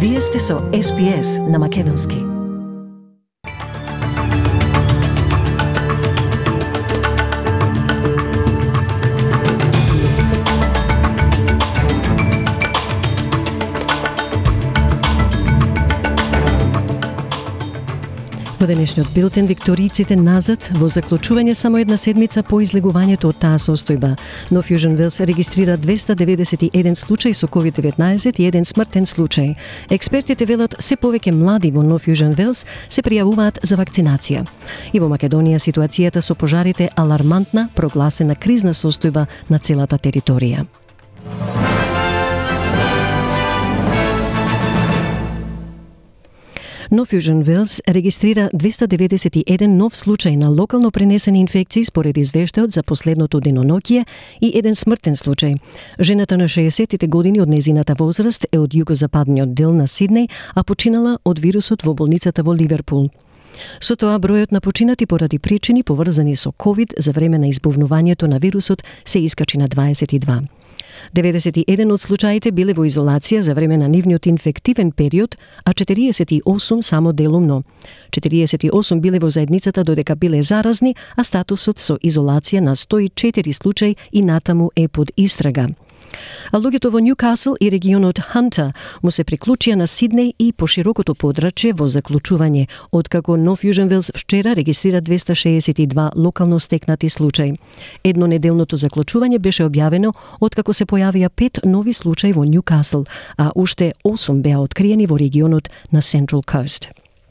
Вие сте со SPS на Македонски. Во денешниот билтен викторијците назад во заклучување само една седмица по излегувањето од таа состојба. Нов Јужен Велс регистрира 291 случаи со COVID-19 и еден смртен случај. Експертите велат се повеќе млади во Нов Јужен Велс се пријавуваат за вакцинација. И во Македонија ситуацијата со пожарите алармантна, прогласена кризна состојба на целата територија. Нов Јужен Велс регистрира 291 нов случај на локално пренесени инфекции според извештајот за последното деноноќие и еден смртен случај. Жената на 60-тите години од незината возраст е од југозападниот дел на Сиднеј, а починала од вирусот во болницата во Ливерпул. Со тоа, бројот на починати поради причини поврзани со COVID за време на избувнувањето на вирусот се искачи на 22. 91 од случаите биле во изолација за време на нивниот инфективен период, а 48 само делумно. 48 биле во заедницата додека биле заразни, а статусот со изолација на 104 случаи и натаму е под истрага. А луѓето во Ньюкасл и регионот Хантер му се приклучија на Сиднеј и по широкото подрачје во заклучување, откако Нов Јужен Велс вчера регистрира 262 локално стекнати случаи. Еднонеделното заклучување беше објавено откако се појавија 5 нови случаи во Ньюкасл, а уште 8 беа откриени во регионот на Central Coast.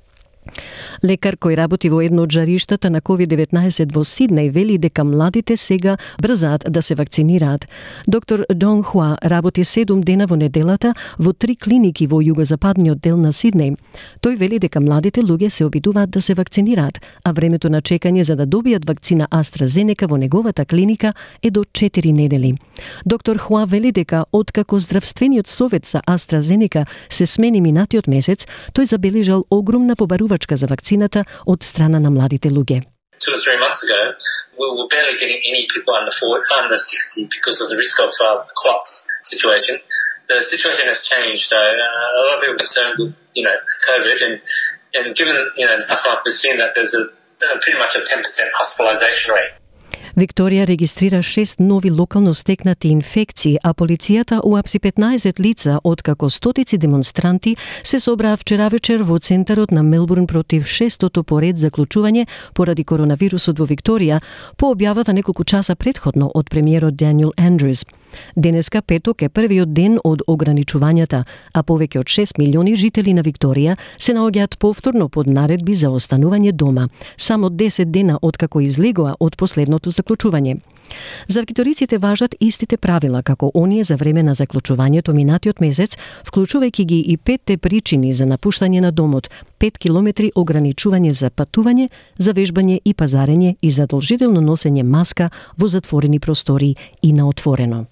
Лекар кој работи во едно од жариштата на COVID-19 во Сиднеј вели дека младите сега брзаат да се вакцинираат. Доктор Донг Хуа работи 7 дена во неделата во 3 клиники во југозападниот дел на Сиднеј. Тој вели дека младите луѓе се обидуваат да се вакцинираат, а времето на чекање за да добијат вакцина AstraZeneca во неговата клиника е до 4 недели. Доктор Хуа вели дека откако здравствениот совет за AstraZeneca се смени минатиот месец, тој забележал огромна побарувачка за вакцината од страна на младите луѓе. 2 or 3 months ago, we were barely getting any people under 60 because of the risk of the clots situation. The situation has changed, so a lot of people are concerned with, COVID, and given, stuff like we've seen that there's pretty much a 10% hospitalisation rate. Викторија регистрира 6 нови локално стекнати инфекции, а полицијата уапси 15 лица, откако стотици демонстранти се собраа вчера вечер во центарот на Мелбурн против 6-тото поред заклучување поради коронавирусот во Викторија, по објавата неколку часа предходно од премиерот Даниел Андрюс. Денеска петок е првиот ден од ограничувањата, а повеќе од 6 милиони жители на Викторија се наоѓаат повторно под наредби за останување дома, само 10 дена откако излегоа од последното заклучување. За викториците важат истите правила како оние за време на заклучувањето минатиот месец, вклучувајќи ги и 5 причини за напуштање на домот, 5 километри ограничување за патување, за вежбање и пазарење и задолжително носење маска во затворени простори и на отворено.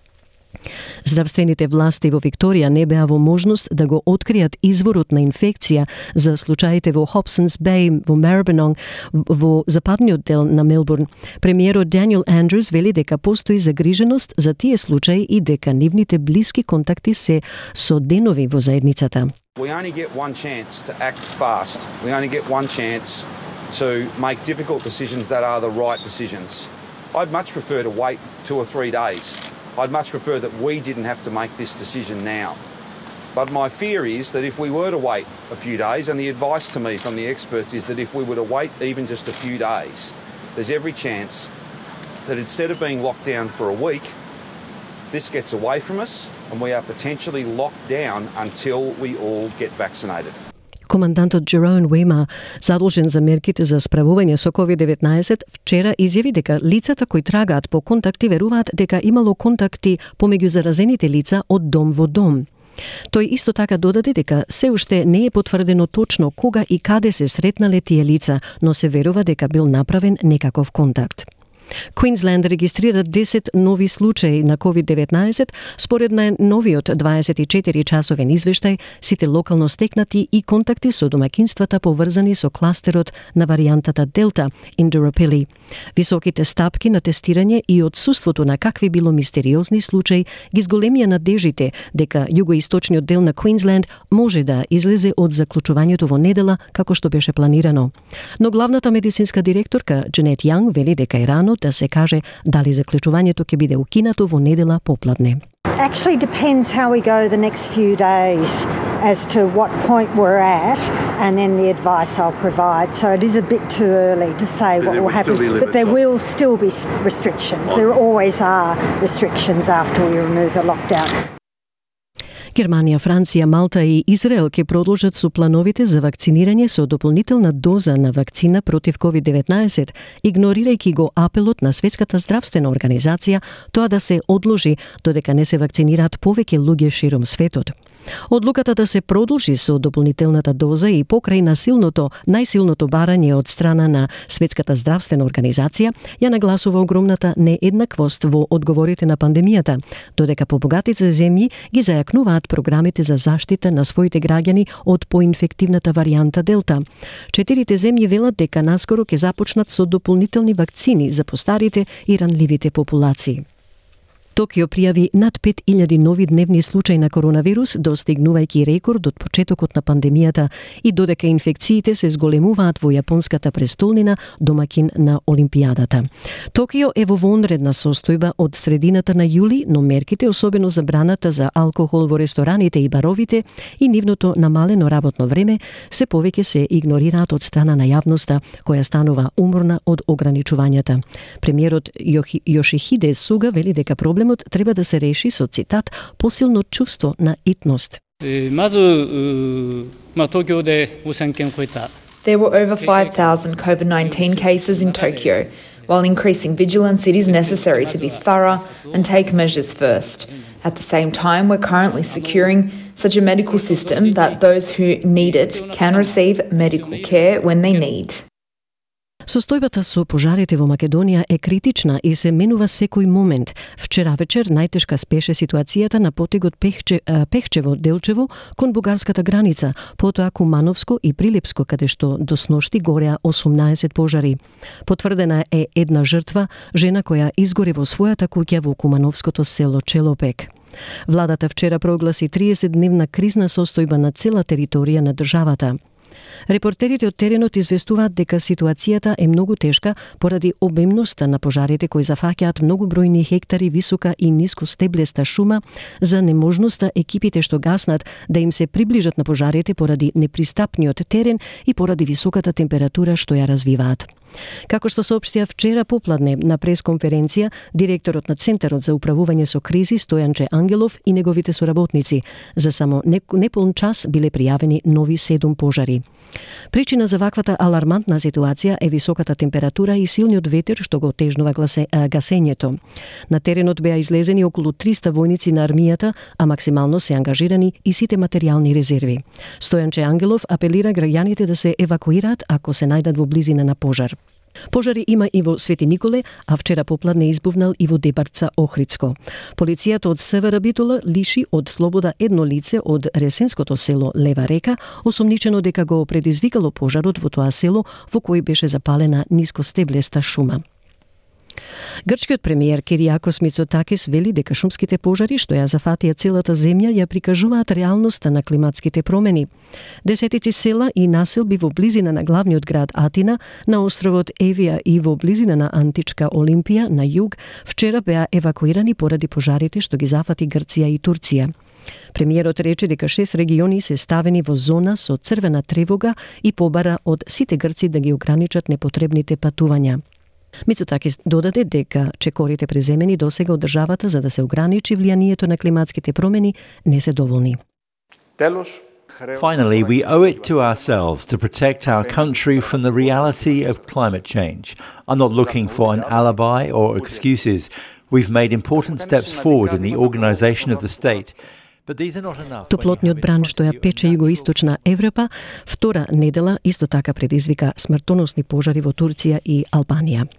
Здравствените власти во Викторија не беа во можност да го откријат изворот на инфекција за случаите во Hobsons Bay, во Maribyrnong, во западниот дел на Мелбурн. Премиерот Даниел Андрюс вели дека постои загриженост за тие случаи и дека нивните блиски контакти се со денови во заедницата. We only get one chance to act fast. We only get one chance to make difficult decisions that are the right decisions. I'd much prefer to wait 2 or 3 days. I'd much prefer that we didn't have to make this decision now. But my fear is that if we were to wait a few days, and the advice to me from the experts is that if we were to wait even just a few days, there's every chance that instead of being locked down for a week, this gets away from us and we are potentially locked down until we all get vaccinated. Командантот Джерон Уейма, задолжен за мерките за справување со COVID-19, вчера изјави дека лицата кои трагаат по контакти веруваат дека имало контакти помеѓу заразените лица од дом во дом. Тој исто така додаде дека се уште не е потврдено точно кога и каде се сретнале тие лица, но се верува дека бил направен некаков контакт. Квинсленд регистрира 10 нови случаи на COVID-19, според најновиот 24-часовен извештај, сите локално стекнати и контакти со домаќинствата поврзани со кластерот на варијантата Делта, Индурапили. Високите стапки на тестирање и отсуството на какви било мистериозни случаи ги зголемија надежите дека југоисточниот дел на Квинсленд може да излезе од заклучувањето во недела како што беше планирано. Но главната медицинска директорка Джанет Јанг вели дека е рано да се каже дали заклучувањето ќе биде укинато во недела попладне. Actually depends how we go the next few days as to what point we're at and then the advice I'll provide. So it is a bit too early to say what will happen, but there will still be restrictions. There always are restrictions after we remove a lockdown. Германија, Франција, Малта и Израел ќе продолжат со плановите за вакцинирање со дополнителна доза на вакцина против COVID-19, игнорирајќи го апелот на Светската здравствена организација тоа да се одложи додека не се вакцинираат повеќе луѓе широм светот. Одлуката да се продолжи со дополнителната доза и покрај најсилното барање од страна на Светската здравствена организација ја нагласува огромната нееднаквост во одговорите на пандемијата, додека побогатите земји ги зајакнуваат програмите за заштита на своите граѓани од поинфективната варијанта Делта. 4 земји велат дека наскоро ќе започнат со дополнителни вакцини за постарите и ранливите популации. Токио пријави над 5000 нови дневни случаи на коронавирус, достигнувајќи рекорд од почетокот на пандемијата и додека инфекциите се зголемуваат во јапонската престолнина, домаќин на Олимпијадата. Токио е во вонредна состојба од средината на јули, но мерките, особено забраната за алкохол во рестораните и баровите и нивното намалено работно време, се повеќе се игнорираат од страна на јавноста, која станува уморна од ограничувањата. Премиерот Јошихиде Суга вели дека проблемот треба да се реши со цитат посилно чувство на итност. There were over 5,000 COVID-19 cases in Tokyo. While increasing vigilance, it is necessary to be thorough and take measures first. At the same time, we're currently securing such a medical system that those who need it can receive medical care when they need. Состојбата со пожарите во Македонија е критична и се менува секој момент. Вчера вечер најтешка спеше ситуацијата на потегот Пехчево-Делчево кон бугарската граница, потоа Кумановско и Прилепско, каде што до сношти гореа 18 пожари. Потврдена е една жртва, жена која изгори во својата куќа во Кумановското село Челопек. Владата вчера прогласи 30-дневна кризна состојба на цела територија на државата. Репортерите од теренот известуваат дека ситуацијата е многу тешка поради обемноста на пожарите кои зафаќаат многу бројни хектари висока и ниско стеблеста шума, за неможноста екипите што гаснат да им се приближат на пожарите поради непристапниот терен и поради високата температура што ја развиваат. Како што соопштија вчера попладне на пресконференција директорот на Центарот за управување со кризи Стојанче Ангелов и неговите соработници, за само неполн час биле пријавени нови 7 пожари. Причина за ваквата алармантна ситуација е високата температура и силниот ветер што го отежнува гасењето. На теренот беа излезени околу 300 војници на армијата, а максимално се ангажирани и сите материјални резерви. Стојанче Ангелов апелира граѓаните да се евакуираат ако се најдат во близина на пожар. Пожари има и во Свети Николе, а вчера попладне избувнал и во Дебарца, Охридско. Полицијата од Севера Битола лиши од слобода едно лице од ресенското село Лева река, осомничено дека го предизвикало пожарот во тоа село во кој беше запалена нискостеблеста шума. Грчкиот премиер Киријакос Мицотакис вели дека шумските пожари што ја зафатија целата земја ја прикажуваат реалноста на климатските промени. Десетици села и населби во близина на главниот град Атина, на островот Евија и во близина на античка Олимпија на југ вчера беа евакуирани поради пожарите што ги зафати Грција и Турција. Премиерот рече дека 6 региони се ставени во зона со црвена тревога и побара од сите грци да ги ограничат непотребните патувања. Мицотакис додаде дека чекорите преземени досега од државата за да се ограничи влијанието на климатските промени не се доволни. Finally, we owe it to ourselves to protect our country from the reality of climate change. I'm not looking for an alibi or excuses. We've made important steps forward in the organization of the state. Топлотниот бран што ја пече југоисточна Европа, втора недела исто така предизвика смртоносни пожари во Турција и Албанија.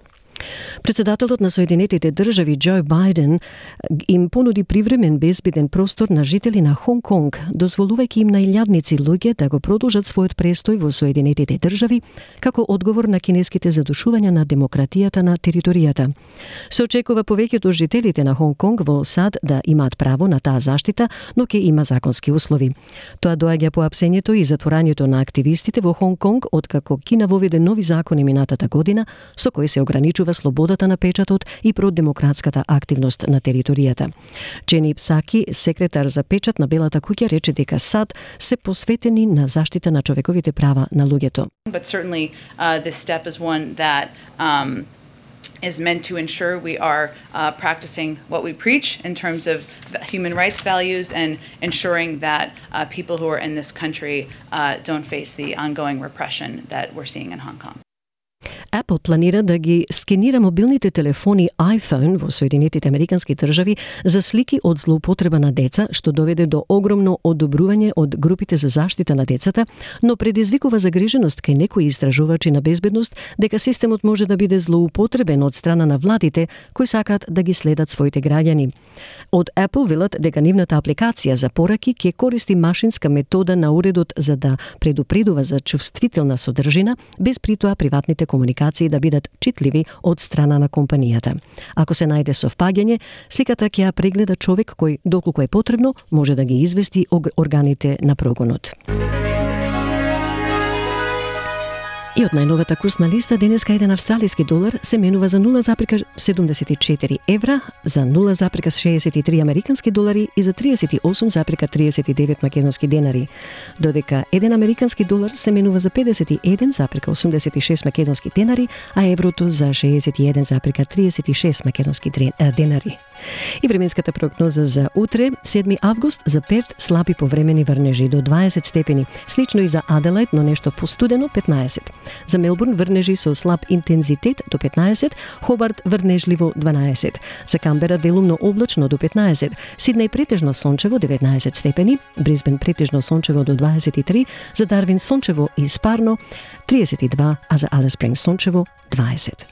Председателот на Соединетите држави Џо Бајден им понуди привремен безбеден простор на жители на Хонг Конг, дозволувајќи им на илјадници луѓе да го продолжат својот престој во Соединетите држави како одговор на кинеските задушувања на демократијата на територијата. Се очекува повеќето жителите на Хонг Конг во САД да имаат право на таа заштита, но ќе има законски услови. Тоа доаѓа по апсењето и затворањето на активистите во Хонг Конг откако Кина воведе нови закони минатата година со кои се ограничува слободата на печатот и продемократската активност на територијата. Джени Псаки, секретар за печат на Белата куќа, рече дека САД се посветени на заштита на човековите права на луѓето. But certainly this step is one that is meant to ensure we are practicing what we preach in terms of human rights values and ensuring that people who are in this country don't face the ongoing repression that we're seeing in Hong Kong. Apple планира да ги скенира мобилните телефони iPhone во Соединетите Американски држави за слики од злоупотреба на деца, што доведе до огромно одобрување од групите за заштита на децата, но предизвикува загриженост кај некои истражувачи на безбедност дека системот може да биде злоупотребен од страна на владите кои сакаат да ги следат своите граѓани. Од Apple велат дека нивната апликација за пораки ќе користи машинска метода на уредот за да предупредува за чувствителна содржина, без притоа приватните комуникации да бидат читливи од страна на компанијата. Ако се најде совпаѓање, сликата ќе ја прегледа човек кој, доколку е потребно, може да ги извести органите на прогонот. И од најновата курсна листа денеска еден австралиски долар се менува за 0,74 евра, за 0,63 американски долари и за 38,39 македонски денари, додека еден американски долар се менува за 51,86 македонски денари, а еврото за 61,36 македонски денари. И временската прогноза за утре, 7 август, за Перт слаби повремени врнежи до 20 степени, слично и за Аделајд, но нешто постудено 15. За Мелбурн врнежи со слаб интензитет до 15, Хобарт врнежливо 12, за Камбера делумно облачно до 15, Сиднеј претежно сончево 19 степени, Брисбен претежно сончево до 23, за Дарвин сончево и спарно 32, а за Алис Спрингс сончево 20.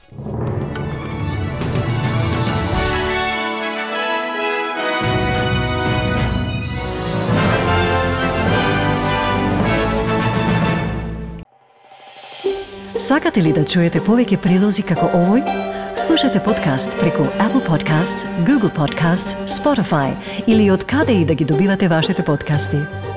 Сакате ли да чуете повеќе прилози како овој? Слушате подкаст преку Apple Podcasts, Google Podcasts, Spotify или од каде и да ги добивате вашите подкасти.